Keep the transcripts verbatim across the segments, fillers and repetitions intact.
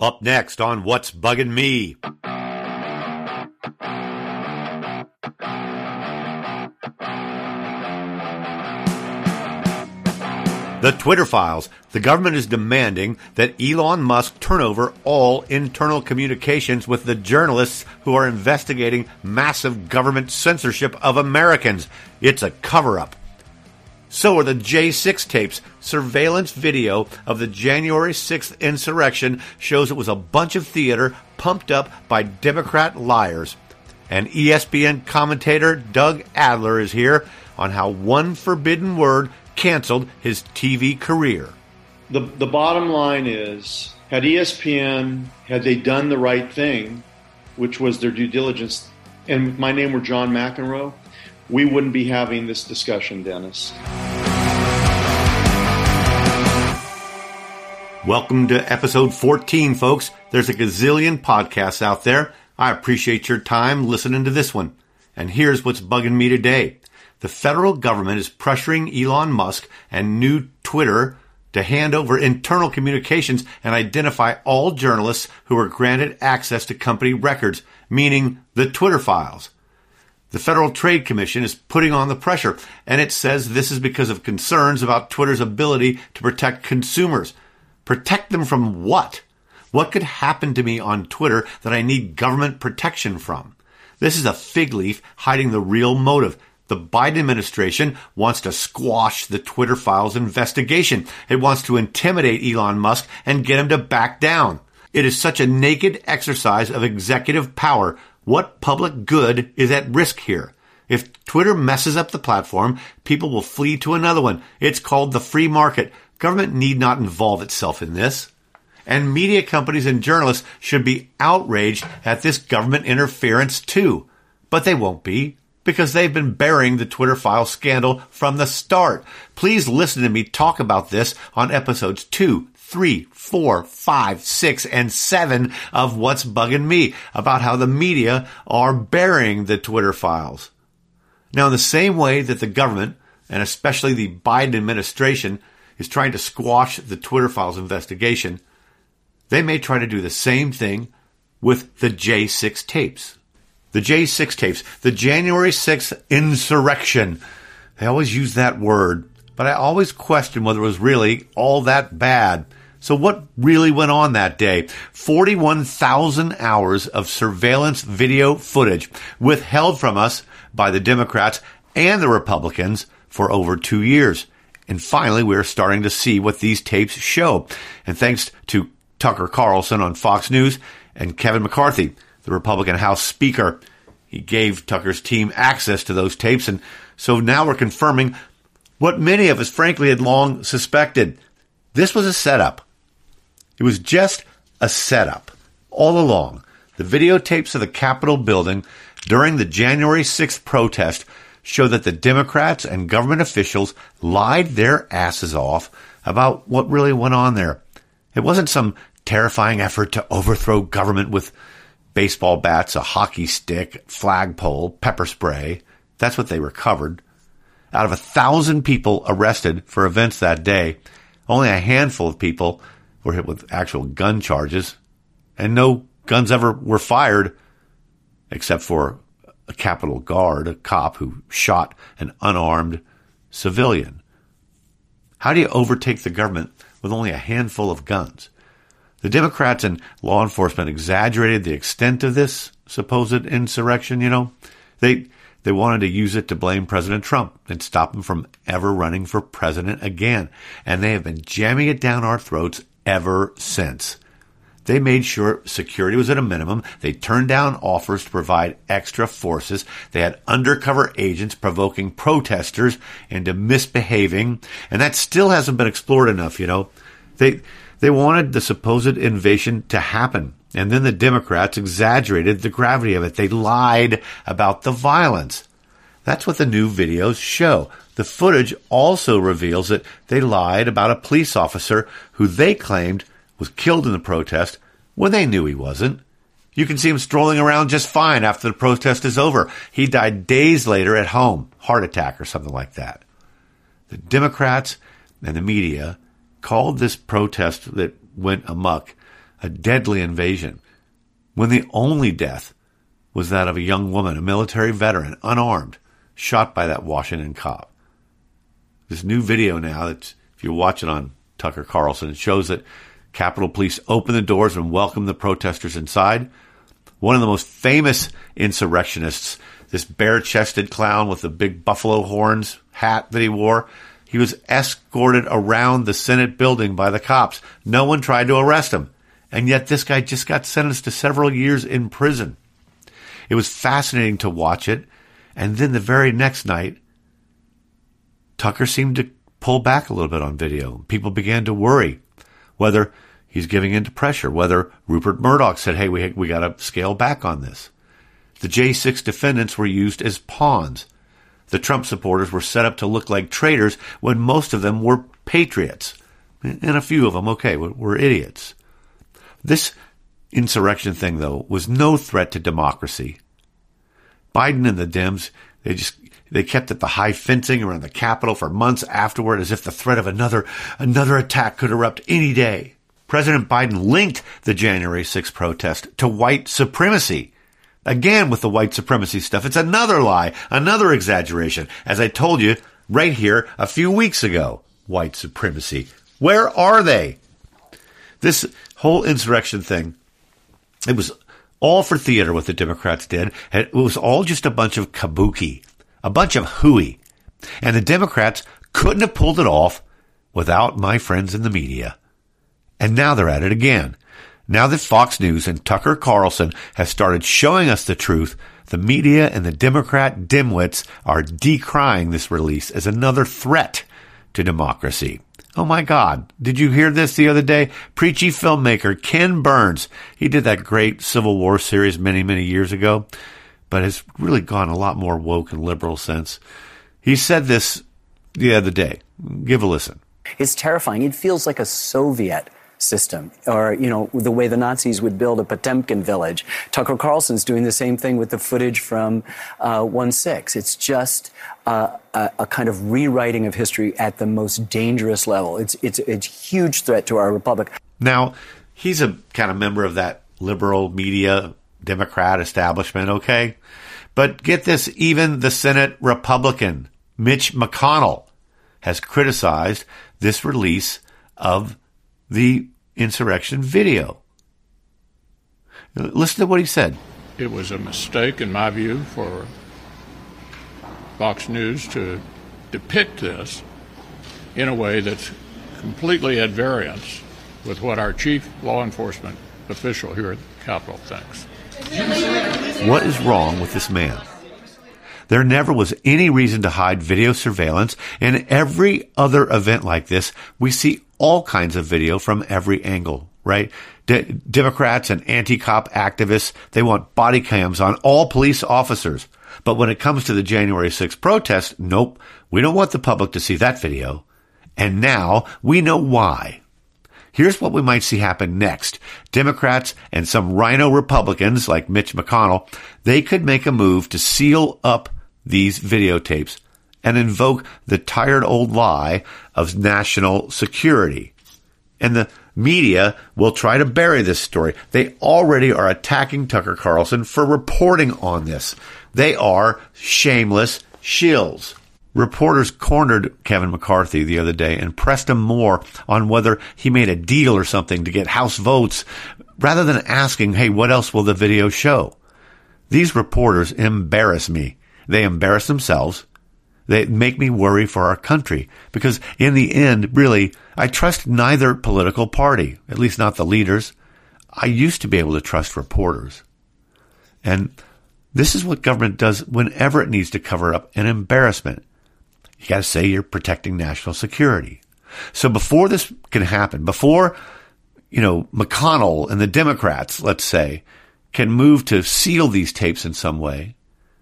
Up next on What's Bugging Me. The Twitter files. The government is demanding that Elon Musk turn over all internal communications with the journalists who are investigating massive government censorship of Americans. It's a cover-up. So are the J six tapes. Surveillance video of the January sixth insurrection shows it was a bunch of theater pumped up by Democrat liars. And E S P N commentator Doug Adler is here on how one forbidden word canceled his T V career. The the bottom line is, had E S P N, had they done the right thing, which was their due diligence, and if my name were John McEnroe, we wouldn't be having this discussion, Dennis. Welcome to episode fourteen, folks. There's a gazillion podcasts out there. I appreciate your time listening to this one. And here's what's bugging me today. The federal government is pressuring Elon Musk and new Twitter to hand over internal communications and identify all journalists who are granted access to company records, meaning the Twitter files. The Federal Trade Commission is putting on the pressure, and it says this is because of concerns about Twitter's ability to protect consumers. Protect them from what? What could happen to me on Twitter that I need government protection from? This is a fig leaf hiding the real motive. The Biden administration wants to squash the Twitter files investigation. It wants to intimidate Elon Musk and get him to back down. It is such a naked exercise of executive power. What public good is at risk here? If Twitter messes up the platform, people will flee to another one. It's called the free market. Government need not involve itself in this. And media companies and journalists should be outraged at this government interference too. But they won't be, because they've been burying the Twitter file scandal from the start. Please listen to me talk about this on episodes two, three, four, five, six, and seven of What's Bugging Me, about how the media are burying the Twitter files. Now, in the same way that the government, and especially the Biden administration, is trying to squash the Twitter files investigation, they may try to do the same thing with the J six tapes. The J six tapes, the January sixth insurrection. They always use that word, but I always question whether it was really all that bad. So what really went on that day? forty-one thousand hours of surveillance video footage withheld from us by the Democrats and the Republicans for over two years. And finally, we're starting to see what these tapes show. And thanks to Tucker Carlson on Fox News and Kevin McCarthy, the Republican House Speaker, he gave Tucker's team access to those tapes. And so now we're confirming what many of us, frankly, had long suspected. This was a setup. It was just a setup all along. The videotapes of the Capitol building during the January sixth protest show that the Democrats and government officials lied their asses off about what really went on there. It wasn't some terrifying effort to overthrow government with baseball bats, a hockey stick, flagpole, pepper spray. That's what they recovered. Out of a thousand people arrested for events that day, only a handful of people were hit with actual gun charges, and no guns ever were fired, except for a Capitol Guard, a cop who shot an unarmed civilian. How do you overtake the government with only a handful of guns? The Democrats and law enforcement exaggerated the extent of this supposed insurrection, you know. They they wanted to use it to blame President Trump and stop him from ever running for president again. And they have been jamming it down our throats ever since. They made sure security was at a minimum. They turned down offers to provide extra forces. They had undercover agents provoking protesters into misbehaving. And that still hasn't been explored enough, you know. They they wanted the supposed invasion to happen. And then the Democrats exaggerated the gravity of it. They lied about the violence. That's what the new videos show. The footage also reveals that they lied about a police officer who they claimed was killed in the protest when they knew he wasn't. You can see him strolling around just fine after the protest is over. He died days later at home, heart attack or something like that. The Democrats and the media called this protest that went amok a deadly invasion, when the only death was that of a young woman, a military veteran, unarmed, shot by that Washington cop. This new video now, that's, if you watch it on Tucker Carlson, it shows that Capitol Police opened the doors and welcomed the protesters inside. One of the most famous insurrectionists, this bare-chested clown with the big buffalo horns hat that he wore, he was escorted around the Senate building by the cops. No one tried to arrest him. And yet this guy just got sentenced to several years in prison. It was fascinating to watch it. And then the very next night, Tucker seemed to pull back a little bit on video. People began to worry whether he's giving in to pressure, whether Rupert Murdoch said, hey, we, we got to scale back on this. The J six defendants were used as pawns. The Trump supporters were set up to look like traitors when most of them were patriots. And a few of them, okay, were idiots. This insurrection thing, though, was no threat to democracy. Biden and the Dems, they just they kept at the high fencing around the Capitol for months afterward as if the threat of another another attack could erupt any day. President Biden linked the January sixth protest to white supremacy. Again, with the white supremacy stuff, it's another lie, another exaggeration. As I told you right here a few weeks ago, white supremacy. Where are they? This whole insurrection thing, it was all for theater what the Democrats did. It was all just a bunch of kabuki, a bunch of hooey. And the Democrats couldn't have pulled it off without my friends in the media. And now they're at it again. Now that Fox News and Tucker Carlson have started showing us the truth, the media and the Democrat dimwits are decrying this release as another threat to democracy. Oh my God. Did you hear this the other day? Preachy filmmaker Ken Burns. He did that great Civil War series many, many years ago, but has really gone a lot more woke and liberal since. He said this the other day. Give a listen. It's terrifying. It feels like a Soviet system, or, you know, the way the Nazis would build a Potemkin village. Tucker Carlson's doing the same thing with the footage from uh, one six. It's just uh, a, a kind of rewriting of history at the most dangerous level. It's, it's, it's a huge threat to our republic. Now, he's a kind of member of that liberal media Democrat establishment, okay? But get this, even the Senate Republican, Mitch McConnell, has criticized this release of the insurrection video. Listen to what he said. It was a mistake, in my view, for Fox News to depict this in a way that's completely at variance with what our chief law enforcement official here at the Capitol thinks. What is wrong with this man? There never was any reason to hide video surveillance. In every other event like this, we see all kinds of video from every angle, right? De- Democrats and anti-cop activists, they want body cams on all police officers. But when it comes to the January sixth protest, nope, we don't want the public to see that video. And now we know why. Here's what we might see happen next. Democrats and some rhino Republicans like Mitch McConnell, they could make a move to seal up these videotapes and invoke the tired old lie of national security. And the media will try to bury this story. They already are attacking Tucker Carlson for reporting on this. They are shameless shills. Reporters cornered Kevin McCarthy the other day and pressed him more on whether he made a deal or something to get House votes, rather than asking, hey, what else will the video show? These reporters embarrass me. They embarrass themselves. They make me worry for our country, because in the end, really, I trust neither political party, at least not the leaders. I used to be able to trust reporters. And this is what government does whenever it needs to cover up an embarrassment. You got to say you're protecting national security. So before this can happen, before, you know, McConnell and the Democrats, let's say, can move to seal these tapes in some way,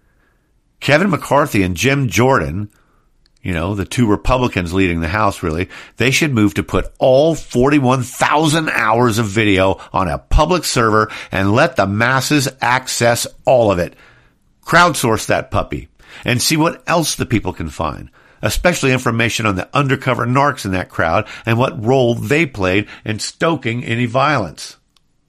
Kevin McCarthy and Jim Jordan, you know, the two Republicans leading the House, really, they should move to put all forty-one thousand hours of video on a public server and let the masses access all of it. Crowdsource that puppy and see what else the people can find, especially information on the undercover narcs in that crowd and what role they played in stoking any violence.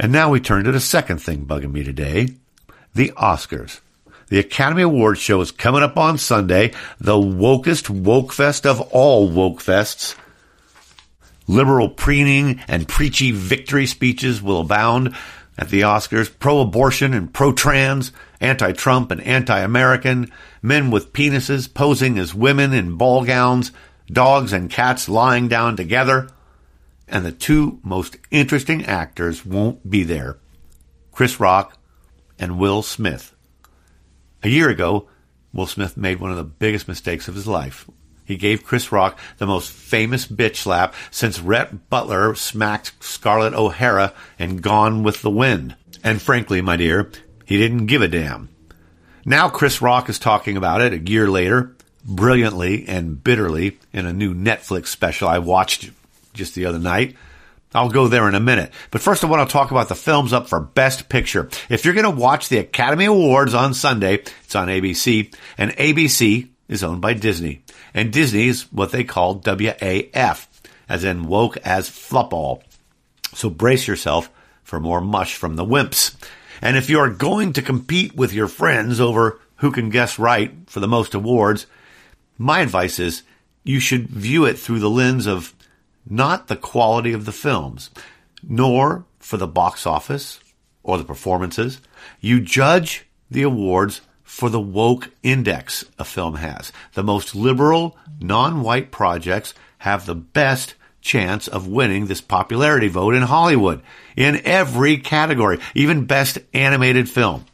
And now we turn to the second thing bugging me today, the Oscars. The Academy Awards show is coming up on Sunday, the wokest woke fest of all woke fests. Liberal preening and preachy victory speeches will abound at the Oscars. Pro-abortion and pro-trans, anti-Trump and anti-American, men with penises posing as women in ball gowns, dogs and cats lying down together. And the two most interesting actors won't be there, Chris Rock and Will Smith. A year ago, Will Smith made one of the biggest mistakes of his life. He gave Chris Rock the most famous bitch slap since Rhett Butler smacked Scarlett O'Hara in Gone with the Wind. And frankly, my dear, he didn't give a damn. Now Chris Rock is talking about it a year later, brilliantly and bitterly, in a new Netflix special I watched just the other night. I'll go there in a minute. But first I want to talk about the films up for Best Picture. If you're going to watch the Academy Awards on Sunday, it's on A B C, and A B C is owned by Disney. And Disney is what they call W A F, as in woke as flupball. So brace yourself for more mush from the wimps. And if you are going to compete with your friends over who can guess right for the most awards, my advice is you should view it through the lens of not the quality of the films, nor for the box office or the performances. You judge the awards for the woke index a film has. The most liberal, non-white projects have the best chance of winning this popularity vote in Hollywood, in every category, even Best Animated Film.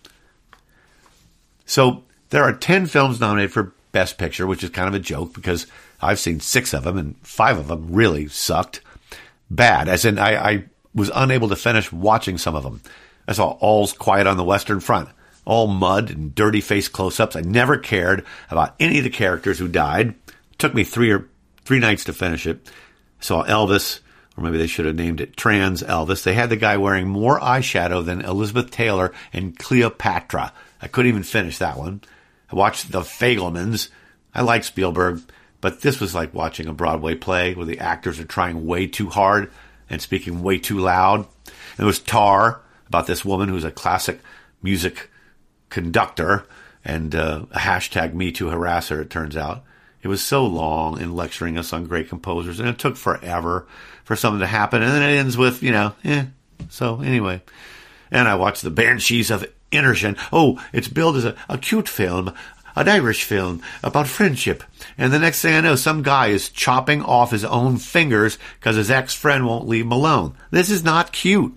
So there are ten films nominated for Best Picture, which is kind of a joke because I've seen six of them, and five of them really sucked. Bad, as in I, I was unable to finish watching some of them. I saw All's Quiet on the Western Front. All mud and dirty face close-ups. I never cared about any of the characters who died. It took me three or three nights to finish it. I saw Elvis, or maybe they should have named it Trans Elvis. They had the guy wearing more eyeshadow than Elizabeth Taylor in Cleopatra. I couldn't even finish that one. I watched The Fabelmans. I like Spielberg. But this was like watching a Broadway play where the actors are trying way too hard and speaking way too loud. And there was Tar, about this woman who's a classic music conductor and uh, a hashtag Me Too harasser, it turns out. It was so long in lecturing us on great composers, and it took forever for something to happen. And then it ends with, you know, eh. So anyway. And I watched The Banshees of Inisherin. Oh, it's billed as a, a cute film, an Irish film about friendship. And the next thing I know, some guy is chopping off his own fingers because his ex-friend won't leave him alone. This is not cute.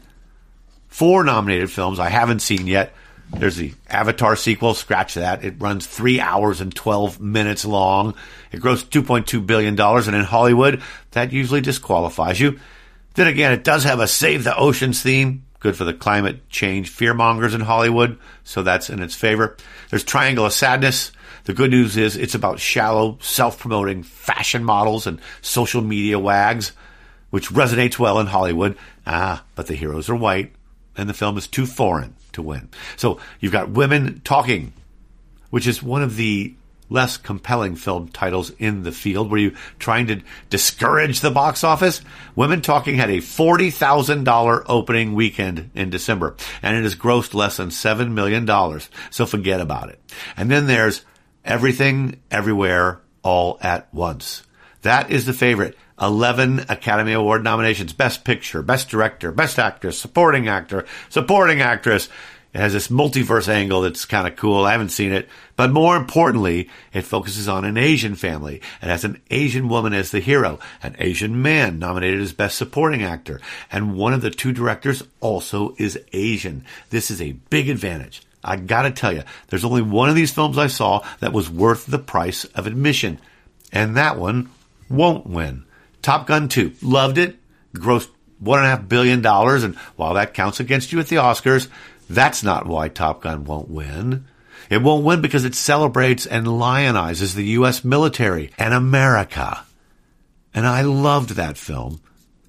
Four nominated films I haven't seen yet. There's the Avatar sequel, scratch that. It runs three hours and twelve minutes long. It grossed two point two billion dollars, and in Hollywood, that usually disqualifies you. Then again, it does have a Save the Oceans theme. Good for the climate change fearmongers in Hollywood, so that's in its favor. There's Triangle of Sadness. The good news is it's about shallow, self-promoting fashion models and social media wags, which resonates well in Hollywood. Ah, but the heroes are white, and the film is too foreign to win. So you've got Women Talking, which is one of the less compelling film titles in the field. Were you trying to discourage the box office? Women Talking had a forty thousand dollars opening weekend in December, and it has grossed less than seven million dollars. So forget about it. And then there's Everything, Everywhere, All at Once. That is the favorite. eleven Academy Award nominations. Best Picture, Best Director, Best Actress, Supporting Actor, Supporting Actress. It has this multiverse angle that's kind of cool. I haven't seen it. But more importantly, it focuses on an Asian family. It has an Asian woman as the hero, an Asian man nominated as Best Supporting Actor. And one of the two directors also is Asian. This is a big advantage. I gotta tell you, there's only one of these films I saw that was worth the price of admission. And that one won't win. Top Gun two. Loved it. Grossed one and a half billion dollars. And while that counts against you at the Oscars, that's not why Top Gun won't win. It won't win because it celebrates and lionizes the U S military and America. And I loved that film.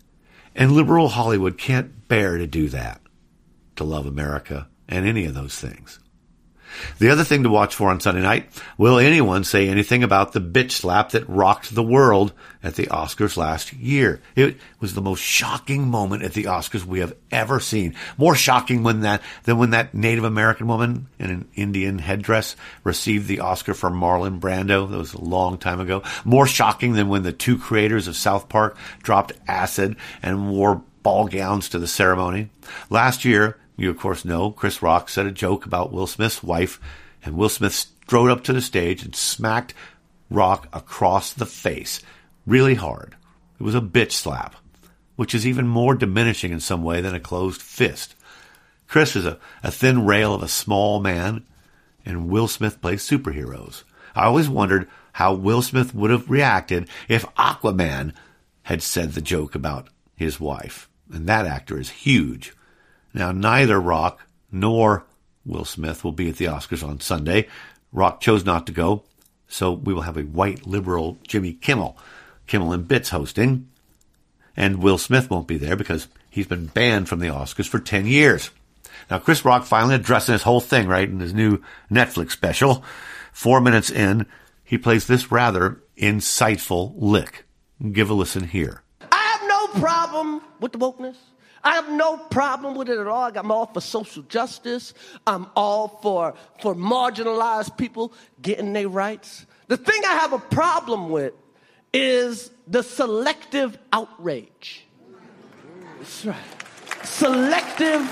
And liberal Hollywood can't bear to do that, to love America and any of those things. The other thing to watch for on Sunday night, will anyone say anything about the bitch slap that rocked the world at the Oscars last year? It was the most shocking moment at the Oscars we have ever seen. More shocking when that, than when that Native American woman in an Indian headdress received the Oscar for Marlon Brando. That was a long time ago. More shocking than when the two creators of South Park dropped acid and wore ball gowns to the ceremony. Last year, you, of course, know Chris Rock said a joke about Will Smith's wife, and Will Smith strode up to the stage and smacked Rock across the face really hard. It was a bitch slap, which is even more diminishing in some way than a closed fist. Chris is a, a thin rail of a small man, and Will Smith plays superheroes. I always wondered how Will Smith would have reacted if Aquaman had said the joke about his wife, and that actor is huge. Now, neither Rock nor Will Smith will be at the Oscars on Sunday. Rock chose not to go, so we will have a white liberal Jimmy Kimmel, Kimmel and Bits hosting. And Will Smith won't be there because he's been banned from the Oscars for ten years. Now, Chris Rock finally addressing his whole thing, right, in his new Netflix special. Four minutes in, he plays this rather insightful lick. Give a listen here. I have no problem with the wokeness. I have no problem with it at all. I'm all for social justice. I'm all for, for marginalized people getting their rights. The thing I have a problem with is the selective outrage. That's right. Selective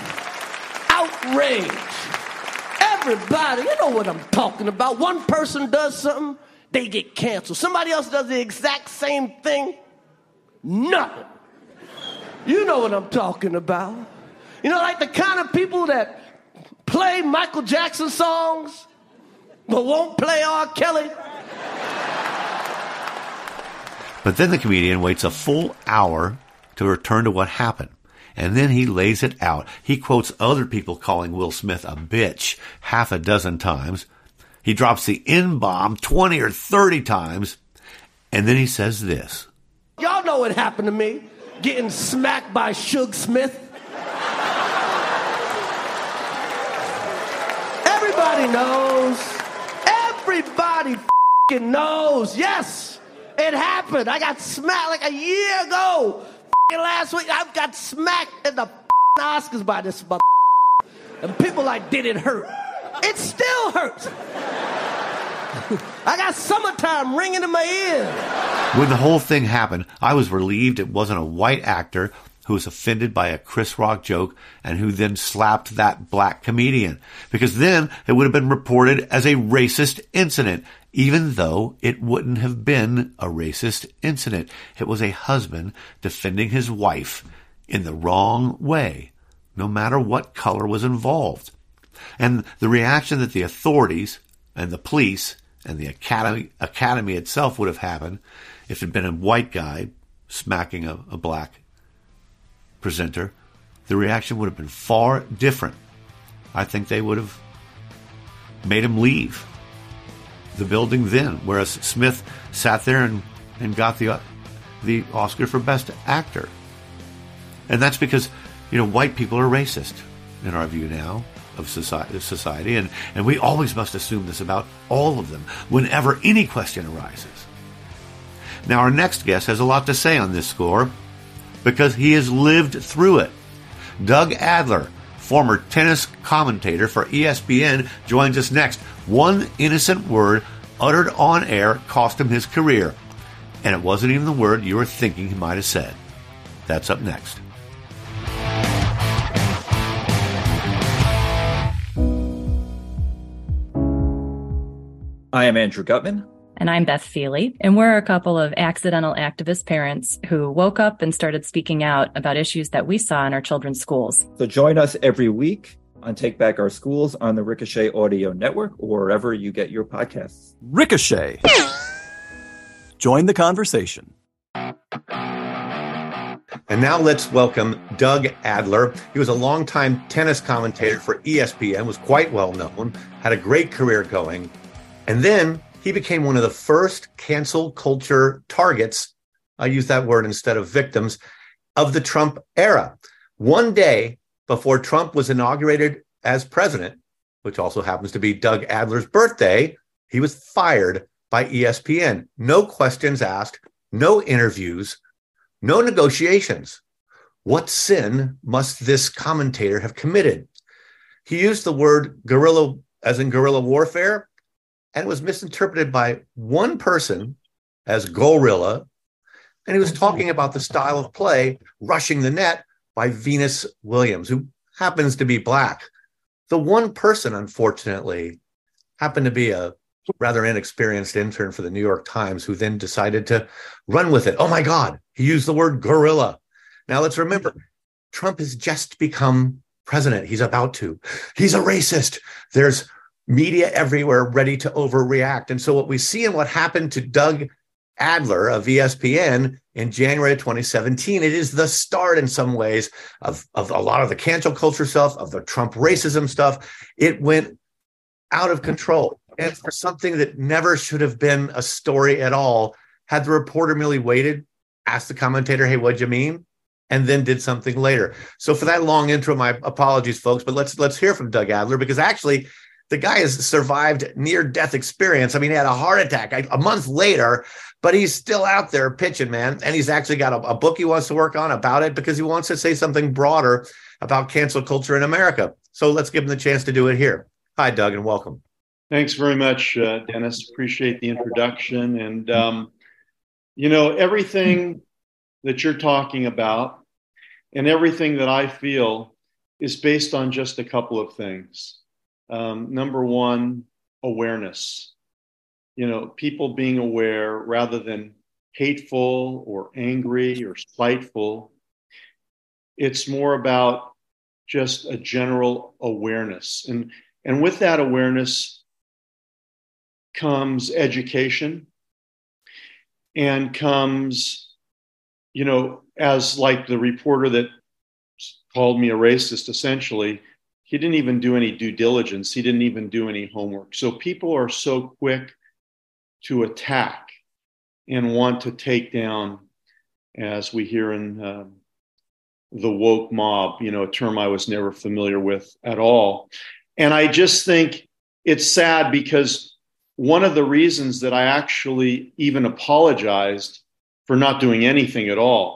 outrage. Everybody, you know what I'm talking about. One person does something, they get canceled. Somebody else does the exact same thing, nothing. You know what I'm talking about. You know, like the kind of people that play Michael Jackson songs but won't play R. Kelly. But then the comedian waits a full hour to return to what happened. And then he lays it out. He quotes other people calling Will Smith a bitch half a dozen times. He drops the N-bomb twenty or thirty times. And then he says this. Y'all know what happened to me. Getting smacked by Suge Smith. Everybody knows. Everybody f***ing knows. Yes, it happened. I got smacked like a year ago. F***ing last week, I got smacked at the f***ing Oscars by this mother. And people like, did it hurt? It still hurts. I got summertime ringing in my ear. When the whole thing happened, I was relieved it wasn't a white actor who was offended by a Chris Rock joke and who then slapped that black comedian. Because then it would have been reported as a racist incident, even though it wouldn't have been a racist incident. It was a husband defending his wife in the wrong way, no matter what color was involved. And the reaction that the authorities and the police and the academy academy itself would have happened if it had been a white guy smacking a, a black presenter, the reaction would have been far different. I think they would have made him leave the building then, whereas Smith sat there and, and got the the Oscar for Best Actor. And that's because, you know, white people are racist in our view now of society, of society and, and we always must assume this about all of them whenever any question arises. Now, our next guest has a lot to say on this score because he has lived through it. Doug Adler, former tennis commentator for E S P N, joins us next. One innocent word uttered on air cost him his career, and it wasn't even the word you were thinking he might have said. That's up next. I am Andrew Gutman. And I'm Beth Feely. And we're a couple of accidental activist parents who woke up and started speaking out about issues that we saw in our children's schools. So join us every week on Take Back Our Schools on the Ricochet Audio Network or wherever you get your podcasts. Ricochet. Join the conversation. And now let's welcome Doug Adler. He was a longtime tennis commentator for E S P N, was quite well known, had a great career going. And then he became one of the first cancel culture targets, I use that word instead of victims, of the Trump era. One day before Trump was inaugurated as president, which also happens to be Doug Adler's birthday, he was fired by E S P N. No questions asked, no interviews, no negotiations. What sin must this commentator have committed? He used the word guerrilla as in guerrilla warfare, and it was misinterpreted by one person as gorilla. And he was talking about the style of play, rushing the net, by Venus Williams, who happens to be black. The one person, unfortunately, happened to be a rather inexperienced intern for the New York Times, who then decided to run with it. Oh my God, he used the word gorilla. Now let's remember, Trump has just become president. He's about to. He's a racist. There's media everywhere ready to overreact. And so what we see and what happened to Doug Adler of E S P N in January of twenty seventeen, it is the start in some ways of, of a lot of the cancel culture stuff, of the Trump racism stuff. It went out of control. And for something that never should have been a story at all, had the reporter merely waited, asked the commentator, hey, what'd you mean? And then did something later. So for that long intro, my apologies, folks, but let's let's hear from Doug Adler, because actually the guy has survived near-death experience. I mean, he had a heart attack a month later, but he's still out there pitching, man. And he's actually got a, a book he wants to work on about it, because he wants to say something broader about cancel culture in America. So let's give him the chance to do it here. Hi, Doug, and welcome. Thanks very much, uh, Dennis. Appreciate the introduction. And, um, you know, everything that you're talking about and everything that I feel is based on just a couple of things. Um, number one, awareness. You know, people being aware rather than hateful or angry or spiteful. It's more about just a general awareness. And, and with that awareness comes education and comes, you know, as like the reporter that called me a racist, essentially, he didn't even do any due diligence. He didn't even do any homework. So people are so quick to attack and want to take down, as we hear in uh, the woke mob, you know, a term I was never familiar with at all. And I just think it's sad, because one of the reasons that I actually even apologized for not doing anything at all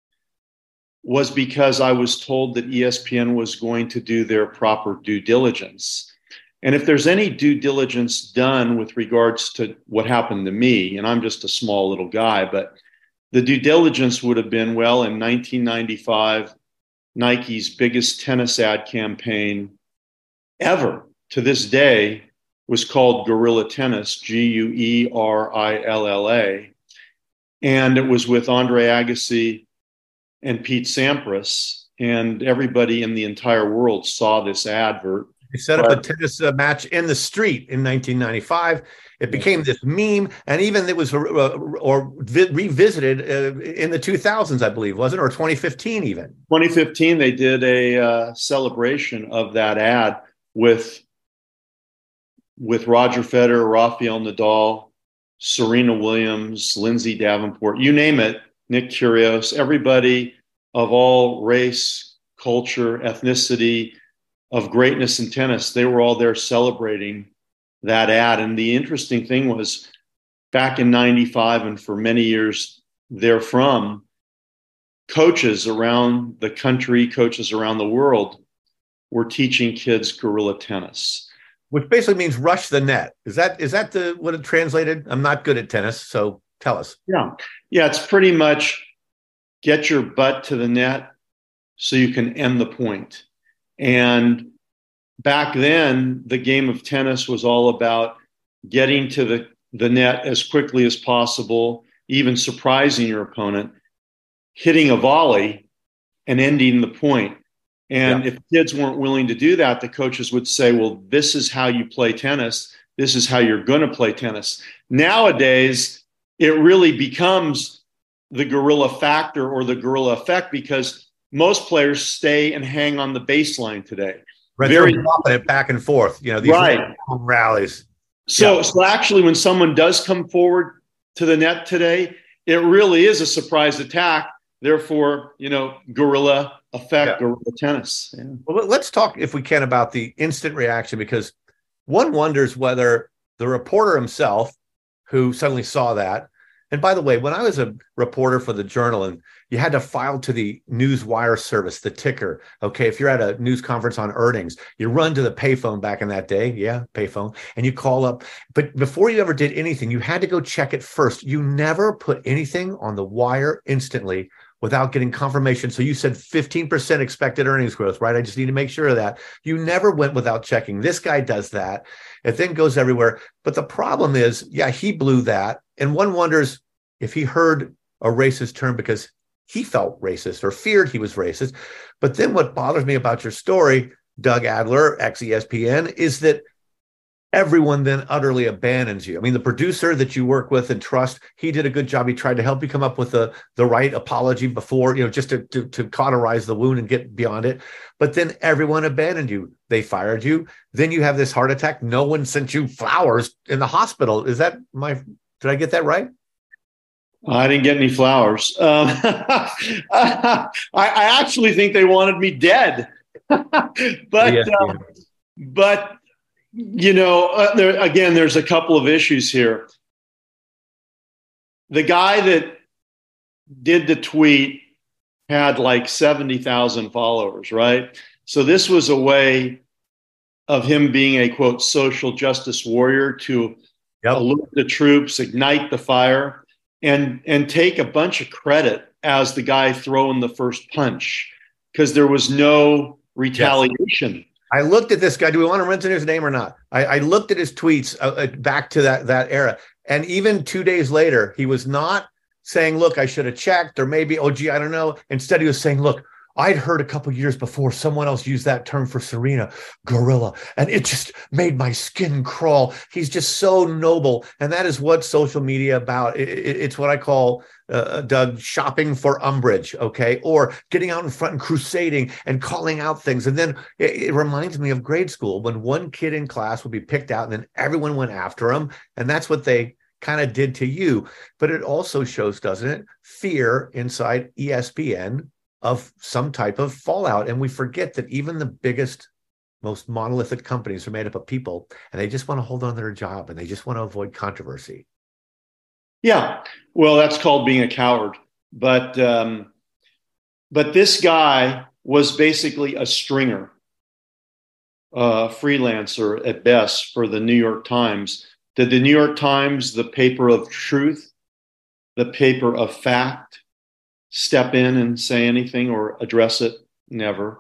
was because I was told that E S P N was going to do their proper due diligence. And if there's any due diligence done with regards to what happened to me, and I'm just a small little guy, but the due diligence would have been, well, in nineteen ninety-five, Nike's biggest tennis ad campaign ever to this day was called Guerrilla Tennis, G U E R I L L A. And it was with Andre Agassi and Pete Sampras, and everybody in the entire world saw this advert. They set up but, a tennis uh, match in the street in nineteen ninety-five. It became this meme, and even it was uh, or vi- revisited uh, in the two thousands, I believe, wasn't it? Or twenty fifteen even. twenty fifteen, they did a uh, celebration of that ad with, with Roger Federer, Rafael Nadal, Serena Williams, Lindsay Davenport, you name it, Nick Kyrgios, everybody of all race, culture, ethnicity, of greatness in tennis, they were all there celebrating that ad. And the interesting thing was, back in ninety-five and for many years therefrom, coaches around the country, coaches around the world were teaching kids guerrilla tennis. Which basically means rush the net. Is that is that the what it translated? I'm not good at tennis, so tell us. Yeah. Yeah, it's pretty much get your butt to the net so you can end the point. And back then, the game of tennis was all about getting to the, the net as quickly as possible, even surprising your opponent, hitting a volley, and ending the point. And yeah. if kids weren't willing to do that, the coaches would say, well, this is how you play tennis. This is how you're going to play tennis. Nowadays, it really becomes the guerrilla factor or the guerrilla effect, because most players stay and hang on the baseline today. Right, very dropping it back and forth, you know, these right. rallies. So, yeah. so actually, when someone does come forward to the net today, it really is a surprise attack, Therefore, you know, guerrilla effect, Yeah. guerrilla tennis. Yeah. Well, let's talk, if we can, about the instant reaction, because one wonders whether the reporter himself, who suddenly saw that, and by the way, when I was a reporter for the Journal, and you had to file to the news wire service, the ticker. Okay, if you're at a news conference on earnings, you run to the payphone back in that day. Yeah, payphone. And you call up. But before you ever did anything, you had to go check it first. You never put anything on the wire instantly without getting confirmation. So you said fifteen percent expected earnings growth, right? I just need to make sure of that. You never went without checking. This guy does that. It then goes everywhere. But the problem is, yeah, he blew that. And one wonders if he heard a racist term because he felt racist or feared he was racist. But then what bothers me about your story, Doug Adler, ex-E S P N, is that everyone then utterly abandons you. I mean, the producer that you work with and trust, he did a good job. He tried to help you come up with the, the right apology before, you know, just to, to, to cauterize the wound and get beyond it. But then everyone abandoned you. They fired you. Then you have this heart attack. No one sent you flowers in the hospital. Is that my, did I get that right? I didn't get any flowers. Um, I, I actually think they wanted me dead. but, yes, um, but, you know, uh, there, again, there's a couple of issues here. The guy that did the tweet had like seventy thousand followers, right? So this was a way of him being a, quote, social justice warrior to yep. alert the troops, ignite the fire, and, and take a bunch of credit as the guy throwing the first punch, because there was no retaliation. Yes. I looked at this guy. Do we want to mention his name or not? I, I looked at his tweets uh, back to that, that era. And even two days later, he was not saying, look, I should have checked, or maybe, oh, gee, I don't know. Instead, he was saying, look, I'd heard a couple years before someone else used that term for Serena, gorilla, and it just made my skin crawl. He's just so noble. And that is what social media about. It, it, it's what I call, uh, Doug, shopping for umbrage, okay? Or getting out in front and crusading and calling out things. And then it, it reminds me of grade school when one kid in class would be picked out and then everyone went after him. And that's what they kind of did to you. But it also shows, doesn't it, fear inside E S P N of some type of fallout. And we forget that even the biggest, most monolithic companies are made up of people, and they just want to hold on to their job and they just want to avoid controversy. Yeah, well, that's called being a coward. But um, but this guy was basically a stringer, a freelancer at best for the New York Times. Did the New York Times, the paper of truth, the paper of fact, step in and say anything or address it? Never.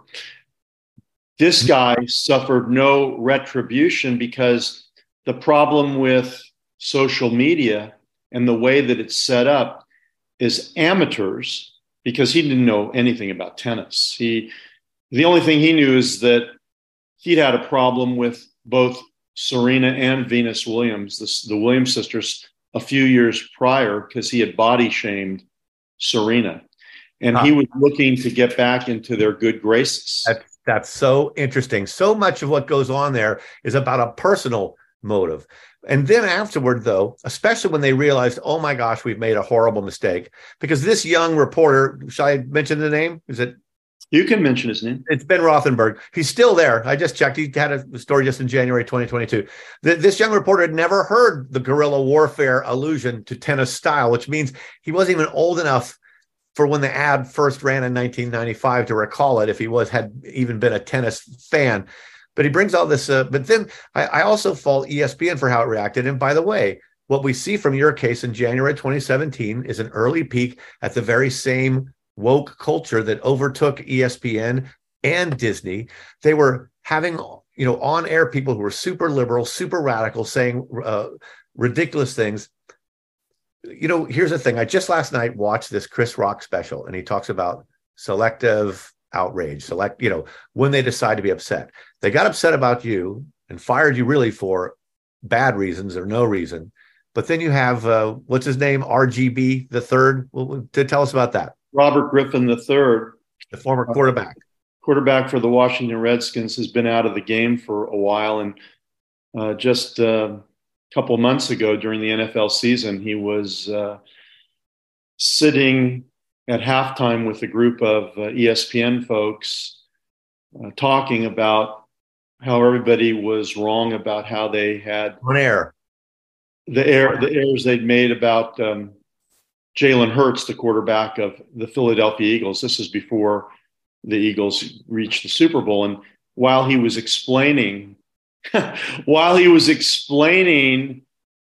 This guy suffered no retribution because the problem with social media and the way that it's set up is amateurs, because he didn't know anything about tennis. He, the only thing he knew is that he'd had a problem with both Serena and Venus Williams, the, the Williams sisters, a few years prior, because he had body shamed Serena, and he was looking to get back into their good graces. That's, that's so interesting. So much of what goes on there is about a personal motive. And then afterward, though, especially when they realized, oh my gosh, we've made a horrible mistake, because this young reporter, shall I mention the name? Is it? You can mention his name. It's Ben Rothenberg. He's still there. I just checked. He had a story just in January twenty twenty-two. The, this young reporter had never heard the guerrilla warfare allusion to tennis style, which means he wasn't even old enough for when the ad first ran in nineteen ninety-five to recall it, if he was had even been a tennis fan. But he brings all this. Uh, but then I, I also fault E S P N for how it reacted. And by the way, what we see from your case in January twenty seventeen is an early peek at the very same woke culture that overtook E S P N and Disney. They were having, you know, on-air people who were super liberal, super radical, saying uh, ridiculous things. You know, here's the thing. I just last night watched this Chris Rock special, and he talks about selective outrage, select, you know, when they decide to be upset. They got upset about you and fired you really for bad reasons or no reason. But then you have, uh, what's his name? R G B the third. Well, to tell us about that. Robert Griffin the third. The former quarterback. Quarterback for the Washington Redskins, has been out of the game for a while. And uh, just uh, a couple months ago during the N F L season, he was uh, sitting at halftime with a group of uh, E S P N folks uh, talking about how everybody was wrong about how they had On air. the air the errors they'd made about um, Jalen Hurts, the quarterback of the Philadelphia Eagles. This is before the Eagles reached the Super Bowl. And while he was explaining, while he was explaining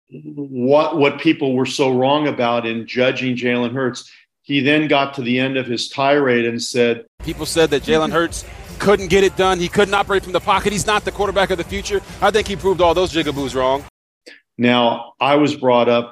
what what people were so wrong about in judging Jalen Hurts, he then got to the end of his tirade and said, people said that Jalen Hurts couldn't get it done. He couldn't operate from the pocket. He's not the quarterback of the future. I think he proved all those jigaboos wrong. Now, I was brought up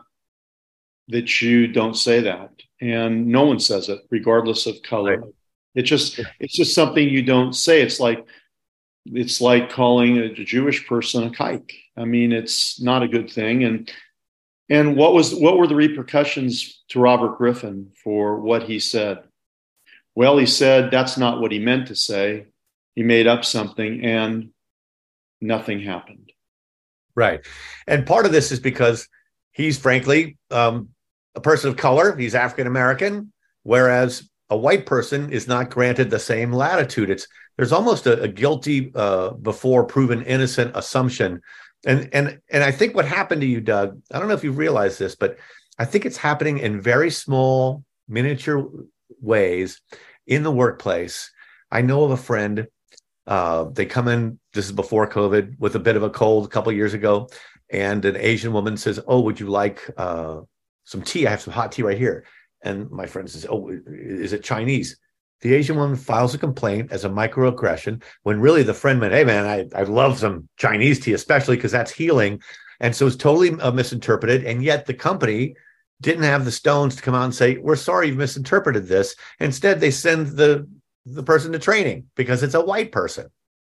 that you don't say that, and no one says it, regardless of color. Right. It's just it's just something you don't say. It's like it's like calling a Jewish person a kike. I mean, it's not a good thing. And and what was what were the repercussions to Robert Griffin for what he said? Well, he said that's not what he meant to say. He made up something, and nothing happened. Right. And part of this is because he's frankly um, a person of color. He's African American, whereas a white person is not granted the same latitude. It's there's almost a, a guilty uh, before proven innocent assumption. And and and I think what happened to you, Doug, I don't know if you realize this, but I think it's happening in very small, miniature ways in the workplace. I know of a friend. Uh, they come in, this is before COVID, with a bit of a cold a couple of years ago. And an Asian woman says, oh, would you like uh, some tea? I have some hot tea right here. And my friend says, oh, is it Chinese? The Asian woman files a complaint as a microaggression when really the friend meant, hey, man, I, I love some Chinese tea, especially because that's healing. And so it's totally uh, misinterpreted. And yet the company didn't have the stones to come out and say, we're sorry you've misinterpreted this. Instead, they send the the person to training because it's a white person.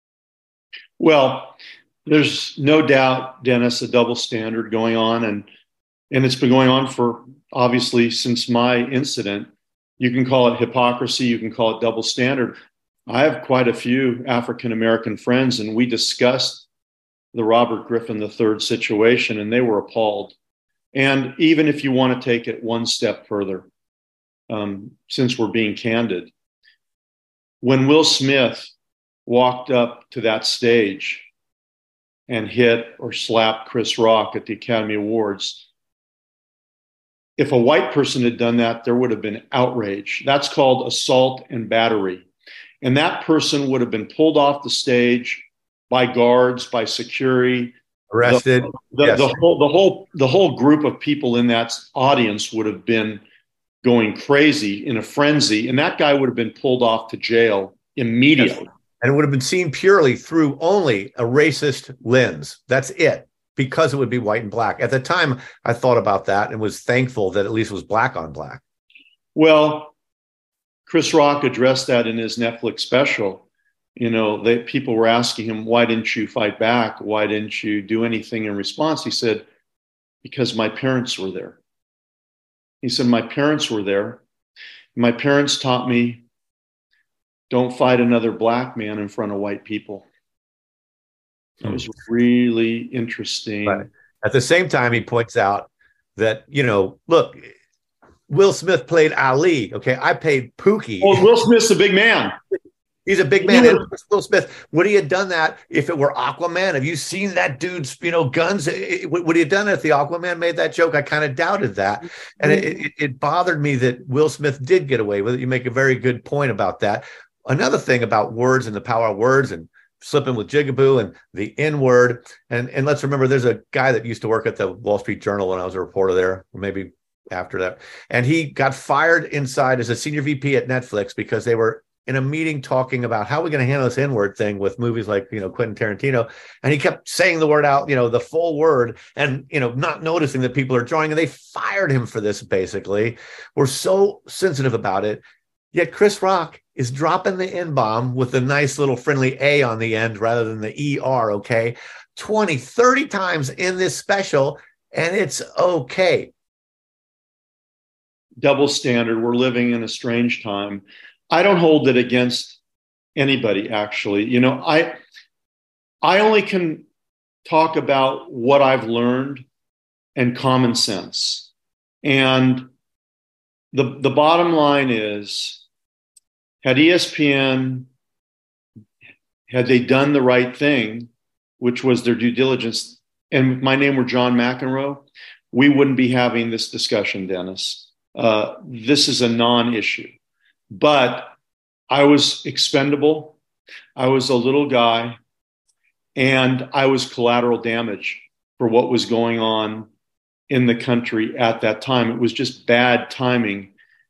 Well, there's no doubt, Dennis, a double standard going on. And, and it's been going on for obviously since my incident. You can call it hypocrisy. You can call it double standard. I have quite a few African-American friends, and we discussed the Robert Griffin the third situation, and they were appalled. And even if you want to take it one step further, um, since we're being candid, when Will Smith walked up to that stage and hit or slapped Chris Rock at the Academy Awards, if a white person had done that, there would have been outrage. That's called assault and battery. And that person would have been pulled off the stage by guards, by security, arrested. The, the, yes. the, whole, the, whole, the whole group of people in that audience would have been going crazy in a frenzy, and that guy would have been pulled off to jail immediately. Yes. And it would have been seen purely through only a racist lens. That's it, because it would be white and black. At the time, I thought about that and was thankful that at least it was black on black. Well, Chris Rock addressed that in his Netflix special. You know, they, people were asking him, why didn't you fight back? Why didn't you do anything in response? He said, because my parents were there. He said, my parents were there. My parents taught me, don't fight another black man in front of white people. It was really interesting. But at the same time, he points out that, you know, look, Will Smith played Ali. Okay, I played Pookie. Oh, Will Smith's a big man. He's a big man. And Will Smith, would he have done that if it were Aquaman? Have you seen that dude's, you know, guns? Would he have done it if the Aquaman made that joke? I kind of doubted that. And it, it, it bothered me that Will Smith did get away with it. You make a very good point about that. Another thing about words and the power of words and slipping with jigaboo and the N word. And, and let's remember, there's a guy that used to work at the Wall Street Journal when I was a reporter there, or maybe after that. And he got fired inside as a senior V P at Netflix because they were in a meeting talking about how we're going to handle this N-word thing with movies like, you know, Quentin Tarantino. And he kept saying the word out, you know, the full word, and, you know, not noticing that people are joining. And they fired him for this, basically. We're so sensitive about it. Yet Chris Rock is dropping the N-bomb with a nice little friendly A on the end rather than the E R, okay? twenty, thirty times in this special, and it's okay. Double standard. We're living in a strange time. I don't hold it against anybody, actually. You know, I I only can talk about what I've learned and common sense. And the, the bottom line is, had E S P N, had they done the right thing, which was their due diligence, and if my name were John McEnroe, we wouldn't be having this discussion, Dennis. Uh, this is a non-issue. But I was expendable. I was a little guy, and I was collateral damage for what was going on in the country at that time. It was just bad timing.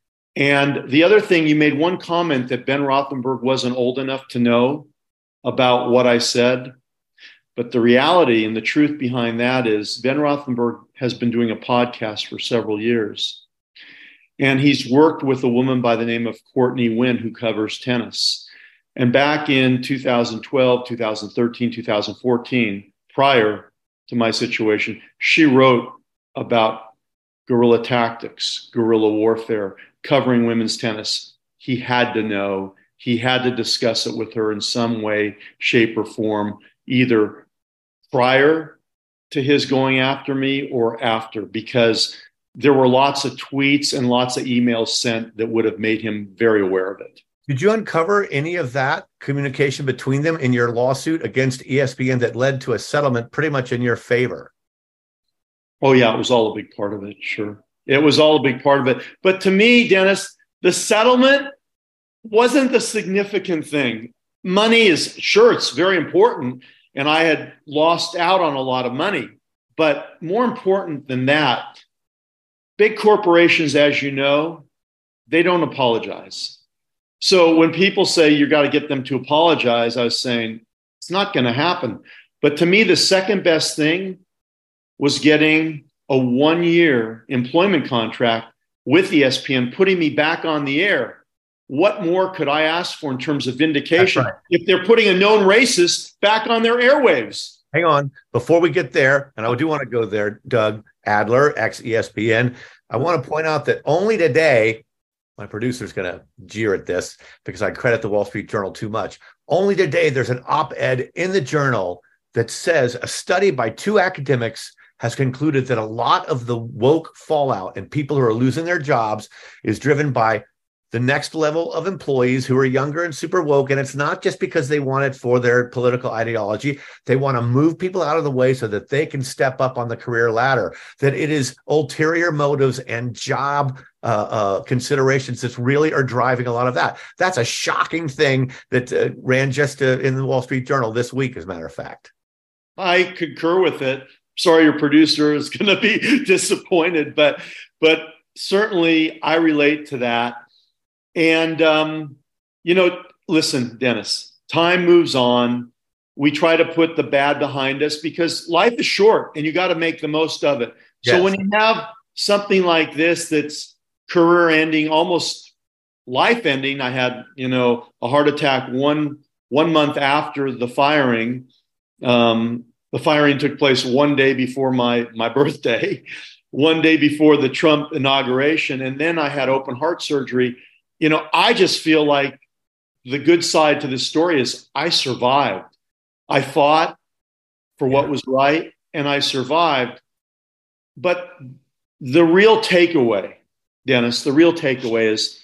And the other thing, you made one comment that Ben Rothenberg wasn't old enough to know about what I said. But the reality and the truth behind that is Ben Rothenberg has been doing a podcast for several years. And he's worked with a woman by the name of Courtney Wynn, who covers tennis. And back in two thousand twelve, two thousand thirteen, two thousand fourteen, prior to my situation, she wrote about guerrilla tactics, guerrilla warfare, covering women's tennis. He had to know. He had to discuss it with her in some way, shape, or form, either prior to his going after me or after, because there were lots of tweets and lots of emails sent that would have made him very aware of it. Did you uncover any of that communication between them in your lawsuit against E S P N that led to a settlement pretty much in your favor? Oh, yeah, it was all a big part of it. Sure. It was all a big part of it. But to me, Dennis, the settlement wasn't the significant thing. Money is, sure, it's very important. And I had lost out on a lot of money. But more important than that, big corporations, as you know, they don't apologize. So when people say you got to get them to apologize, I was saying it's not going to happen. But to me, the second best thing was getting a one-year employment contract with E S P N, putting me back on the air. What more could I ask for in terms of vindication right. if they're putting a known racist back on their airwaves? Hang on. Before we get there, and I do want to go there, Doug Adler, ex-E S P N, I want to point out that only today, my producer's going to jeer at this because I credit the Wall Street Journal too much. Only today, there's an op-ed in the Journal that says a study by two academics has concluded that a lot of the woke fallout and people who are losing their jobs is driven by the next level of employees who are younger and super woke. And it's not just because they want it for their political ideology. They want to move people out of the way so that they can step up on the career ladder, that it is ulterior motives and job uh, uh, considerations that really are driving a lot of that. That's a shocking thing that uh, ran just uh, in the Wall Street Journal this week, as a matter of fact. I concur with it. Sorry, your producer is going to be disappointed, but but certainly I relate to that. And, um, you know, listen, Dennis, time moves on. We try to put the bad behind us because life is short and you got to make the most of it. Yes. So when you have something like this that's career ending, almost life ending, I had, you know, a heart attack one one month after the firing. Um, the firing took place one day before my, my birthday, one day before the Trump inauguration. And then I had open heart surgery. You know, I just feel like the good side to this story is I survived. I fought for what was right and I survived. But the real takeaway, Dennis, the real takeaway is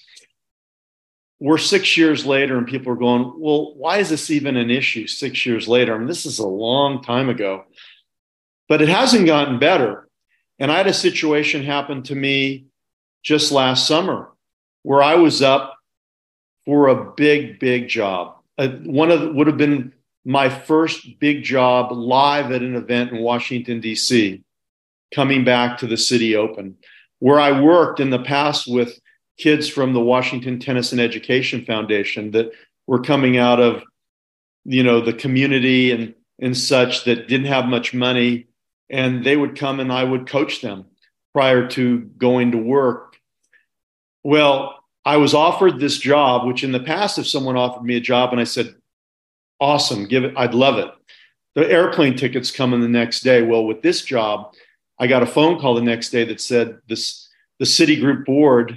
we're six years later and people are going, well, why is this even an issue six years later? I mean, this is a long time ago, but it hasn't gotten better. And I had a situation happen to me just last summer where I was up for a big, big job. Uh, one of the, would have been my first big job live at an event in Washington, D C, coming back to the City Open, where I worked in the past with kids from the Washington Tennis and Education Foundation that were coming out of, you know, the community and, and such that didn't have much money. And they would come and I would coach them prior to going to work. Well, I was offered this job, which in the past, if someone offered me a job and I said, awesome, give it, I'd love it. The airplane tickets come in the next day. Well, with this job, I got a phone call the next day that said this, the Citigroup board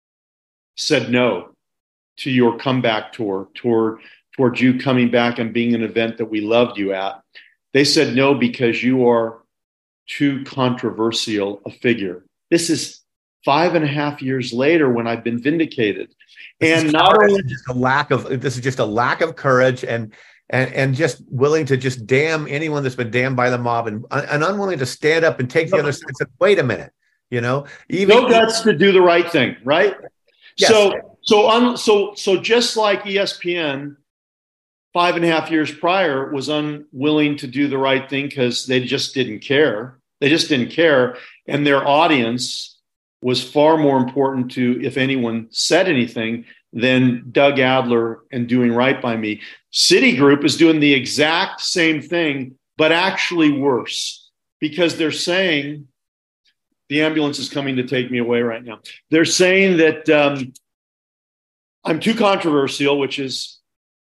said no to your comeback tour, toward, toward you coming back and being an event that we loved you at. They said no because you are too controversial a figure. This is five and a half years later when I've been vindicated. This and is not cowardice, only just a lack of this is just a lack of courage and and and just willing to just damn anyone that's been damned by the mob and, and unwilling to stand up and take the other side and say, wait a minute, you know, even no guts to do the right thing, right? Yes. So so un, so so just like E S P N five and a half years prior was unwilling to do the right thing because they just didn't care. They just didn't care. And their audience was far more important to, if anyone said anything, than Doug Adler and doing right by me. Citigroup is doing the exact same thing, but actually worse, because they're saying, the ambulance is coming to take me away right now. They're saying that um, I'm too controversial, which is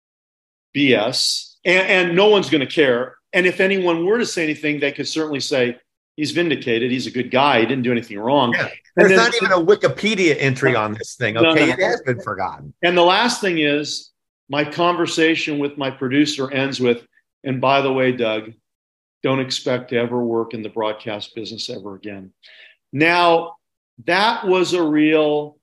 B S, and, and no one's going to care. And if anyone were to say anything, they could certainly say, he's vindicated. He's a good guy. He didn't do anything wrong. Yeah. There's then, not even a Wikipedia entry on this thing. Okay, no, no. It has been forgotten. And the last thing is, my conversation with my producer ends with, and by the way, Doug, don't expect to ever work in the broadcast business ever again. Now, that was a real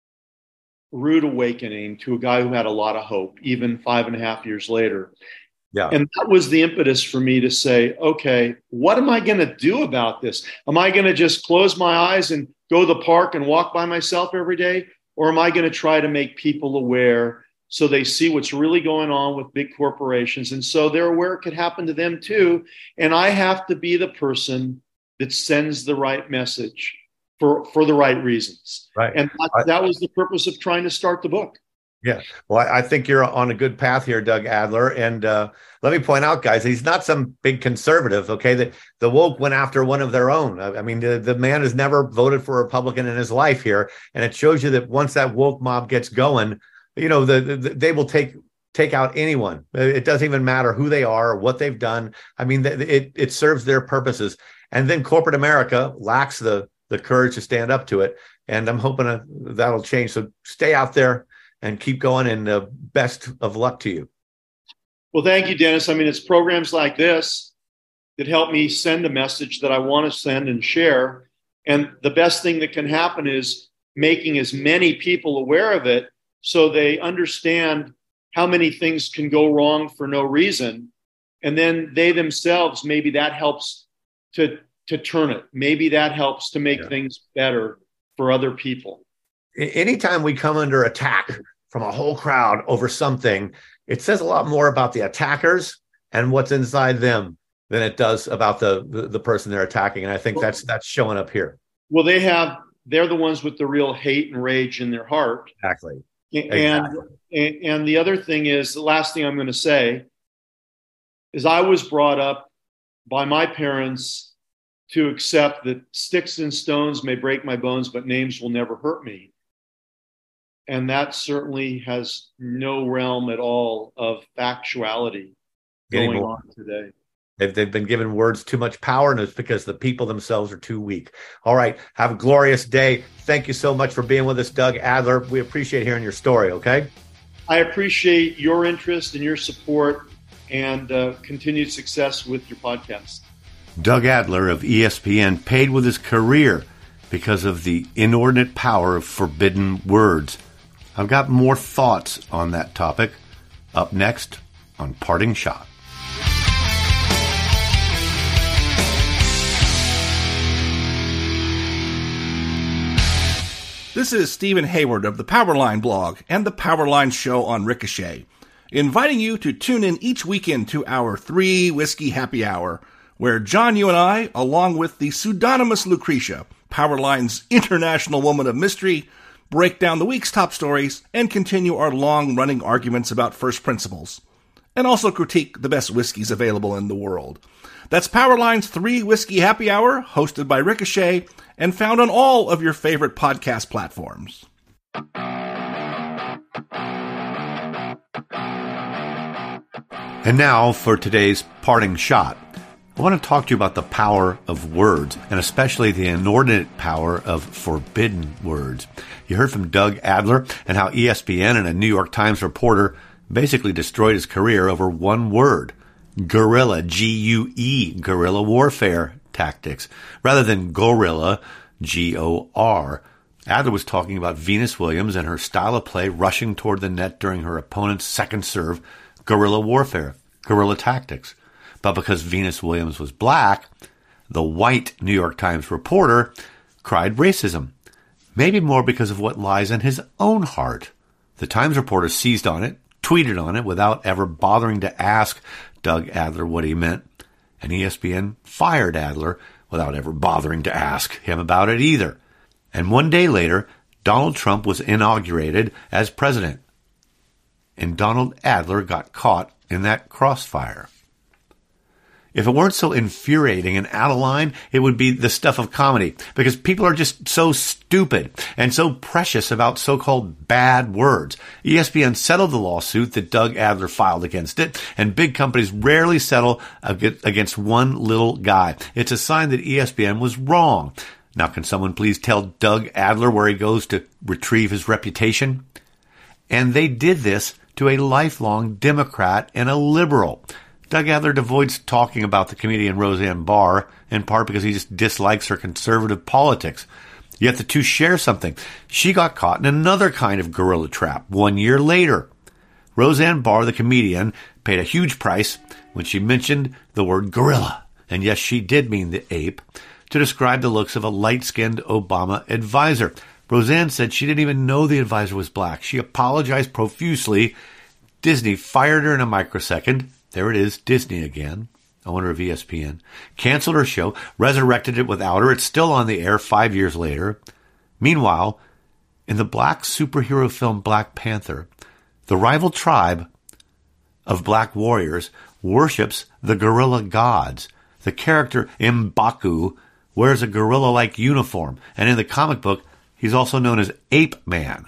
rude awakening to a guy who had a lot of hope, even five and a half years later. Yeah. And that was the impetus for me to say, okay, what am I going to do about this? Am I going to just close my eyes and go to the park and walk by myself every day? Or am I going to try to make people aware so they see what's really going on with big corporations? And so they're aware it could happen to them too. And I have to be the person that sends the right message for, for the right reasons. Right. And that, I, that was the purpose of trying to start the book. Yeah. Well, I think you're on a good path here, Doug Adler. And uh, let me point out, guys, he's not some big conservative, okay? The, the woke went after one of their own. I, I mean, the, the man has never voted for a Republican in his life here. And it shows you that once that woke mob gets going, you know, the, the, they will take take out anyone. It doesn't even matter who they are or what they've done. I mean, it, it serves their purposes. And then corporate America lacks the, the courage to stand up to it. And I'm hoping that'll change. So stay out there and keep going, and uh, best of luck to you. Well, thank you, Dennis. I mean, it's programs like this that help me send a message that I want to send and share. And the best thing that can happen is making as many people aware of it so they understand how many things can go wrong for no reason. And then they themselves, maybe that helps to, to turn it. Maybe that helps to make yeah. things better for other people. Anytime we come under attack from a whole crowd over something, it says a lot more about the attackers and what's inside them than it does about the, the, the person they're attacking. And I think that's that's showing up here. Well, they have, they're the ones with the real hate and rage in their heart. Exactly. And, exactly. and, and the other thing is, the last thing I'm going to say is I was brought up by my parents to accept that sticks and stones may break my bones, but names will never hurt me. And that certainly has no realm at all of factuality going Anymore. on today. They've, they've been given words too much power, and it's because the people themselves are too weak. All right. Have a glorious day. Thank you so much for being with us, Doug Adler. We appreciate hearing your story, okay? I appreciate your interest and your support, and uh, continued success with your podcast. Doug Adler of E S P N paid with his career because of the inordinate power of forbidden words. I've got more thoughts on that topic up next on Parting Shot. This is Stephen Hayward of the Powerline blog and the Powerline Show on Ricochet, inviting you to tune in each weekend to our Three Whiskey Happy Hour, where John, you and I, along with the pseudonymous Lucretia, Powerline's international woman of mystery, break down the week's top stories and continue our long-running arguments about first principles, and also critique the best whiskeys available in the world. That's Powerline's Three Whiskey Happy Hour, hosted by Ricochet, and found on all of your favorite podcast platforms. And now for today's Parting Shot. I want to talk to you about the power of words, and especially the inordinate power of forbidden words. You heard from Doug Adler and how E S P N and a New York Times reporter basically destroyed his career over one word, guerrilla, G U E, guerrilla warfare tactics, rather than gorilla, G O R. Adler was talking about Venus Williams and her style of play rushing toward the net during her opponent's second serve, guerrilla warfare, guerrilla tactics. But because Venus Williams was black, the white New York Times reporter cried racism, maybe more because of what lies in his own heart. The Times reporter seized on it, tweeted on it without ever bothering to ask Doug Adler what he meant, and E S P N fired Adler without ever bothering to ask him about it either. And one day later, Donald Trump was inaugurated as president, and Donald Adler got caught in that crossfire. If it weren't so infuriating and out of line, it would be the stuff of comedy, because people are just so stupid and so precious about so-called bad words. E S P N settled the lawsuit that Doug Adler filed against it, and big companies rarely settle against one little guy. It's a sign that E S P N was wrong. Now, can someone please tell Doug Adler where he goes to retrieve his reputation? And they did this to a lifelong Democrat and a liberal. Doug Adler avoids talking about the comedian Roseanne Barr, in part because he just dislikes her conservative politics. Yet the two share something. She got caught in another kind of guerrilla trap one year later. Roseanne Barr, the comedian, paid a huge price when she mentioned the word gorilla, and yes, she did mean the ape, to describe the looks of a light-skinned Obama advisor. Roseanne said she didn't even know the advisor was black. She apologized profusely. Disney fired her in a microsecond. There it is, Disney again. I wonder if E S P N canceled her show, resurrected it without her. It's still on the air five years later. Meanwhile, in the black superhero film Black Panther, the rival tribe of black warriors worships the gorilla gods. The character M'Baku wears a gorilla-like uniform, and in the comic book, he's also known as Ape Man.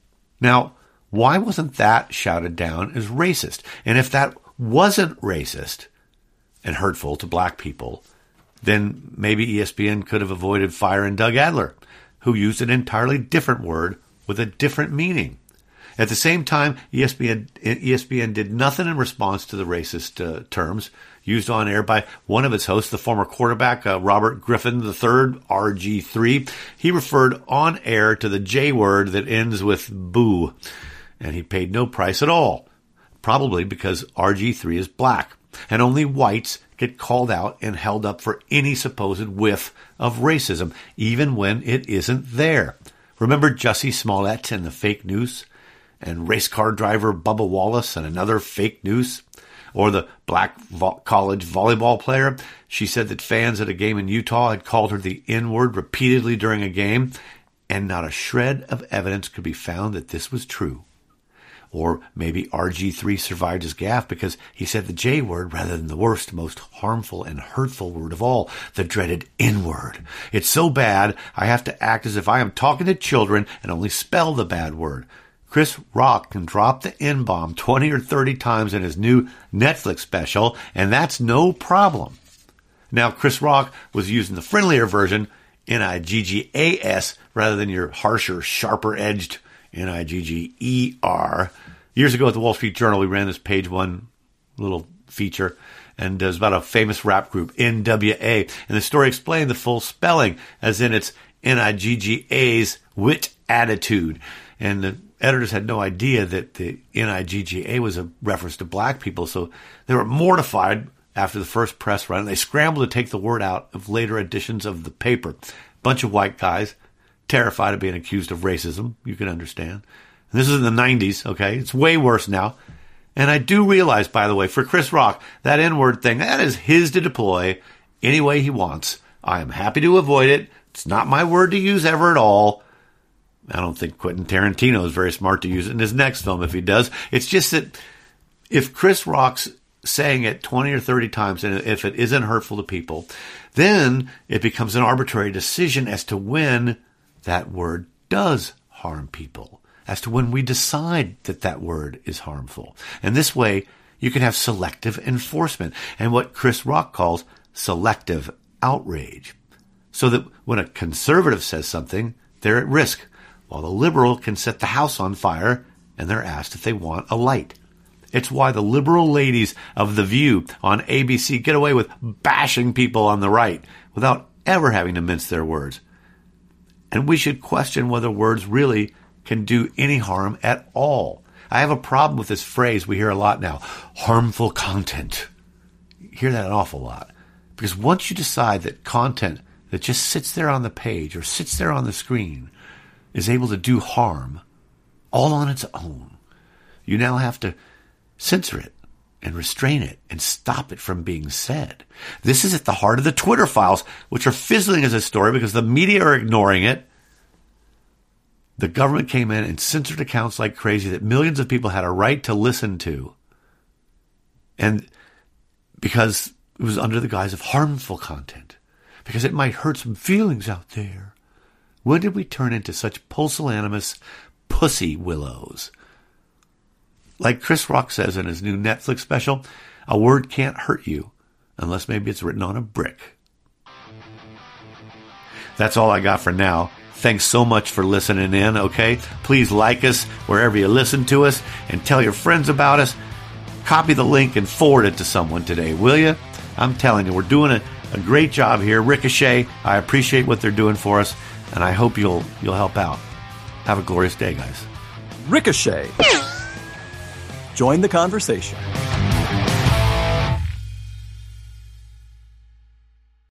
Now, why wasn't that shouted down as racist? And if that wasn't racist and hurtful to black people, then maybe E S P N could have avoided firing Doug Adler, who used an entirely different word with a different meaning. At the same time, E S P N, E S P N did nothing in response to the racist uh, terms used on air by one of its hosts, the former quarterback, uh, Robert Griffin the third, R G three. He referred on air to the J word that ends with boo, and he paid no price at all, probably because R G three is black, and only whites get called out and held up for any supposed whiff of racism, even when it isn't there. Remember Jussie Smollett and the fake news? And race car driver Bubba Wallace and another fake news? Or the black vo- college volleyball player? She said that fans at a game in Utah had called her the N-word repeatedly during a game, and not a shred of evidence could be found that this was true. Or maybe R G three survived his gaffe because he said the J word rather than the worst, most harmful and hurtful word of all, the dreaded N-word. It's so bad, I have to act as if I am talking to children and only spell the bad word. Chris Rock can drop the N-bomb twenty or thirty times in his new Netflix special, and that's no problem. Now, Chris Rock was using the friendlier version, N I G G A S, rather than your harsher, sharper-edged N I G G E R. Years ago at the Wall Street Journal, we ran this page one little feature, and it was about a famous rap group, N W A, and the story explained the full spelling, as in it's N I G G A's wit attitude. And the editors had no idea that the N I G G A was a reference to black people, so they were mortified after the first press run. They scrambled to take the word out of later editions of the paper. Bunch of white guys, terrified of being accused of racism, you can understand. And this is in the nineties, okay? It's way worse now. And I do realize, by the way, for Chris Rock, that N-word thing, that is his to deploy any way he wants. I am happy to avoid it. It's not my word to use ever at all. I don't think Quentin Tarantino is very smart to use it in his next film if he does. It's just that if Chris Rock's saying it twenty or thirty times, and if it isn't hurtful to people, then it becomes an arbitrary decision as to when that word does harm people, as to when we decide that that word is harmful. And this way, you can have selective enforcement and what Chris Rock calls selective outrage. So that when a conservative says something, they're at risk, while the liberal can set the house on fire and they're asked if they want a light. It's why the liberal ladies of The View on A B C get away with bashing people on the right without ever having to mince their words. And we should question whether words really can do any harm at all. I have a problem with this phrase we hear a lot now, harmful content. You hear that an awful lot. Because once you decide that content that just sits there on the page or sits there on the screen is able to do harm all on its own, you now have to censor it and restrain it and stop it from being said. This is at the heart of the Twitter files, which are fizzling as a story because the media are ignoring it. The government came in and censored accounts like crazy that millions of people had a right to listen to. And because it was under the guise of harmful content, because it might hurt some feelings out there. When did we turn into such pusillanimous pussy willows? Like Chris Rock says in his new Netflix special, a word can't hurt you unless maybe it's written on a brick. That's all I got for now. Thanks so much for listening in, okay? Please like us wherever you listen to us and tell your friends about us. Copy the link and forward it to someone today, will you? I'm telling you, we're doing a, a great job here. Ricochet, I appreciate what they're doing for us, and I hope you'll you'll help out. Have a glorious day, guys. Ricochet. Join the conversation.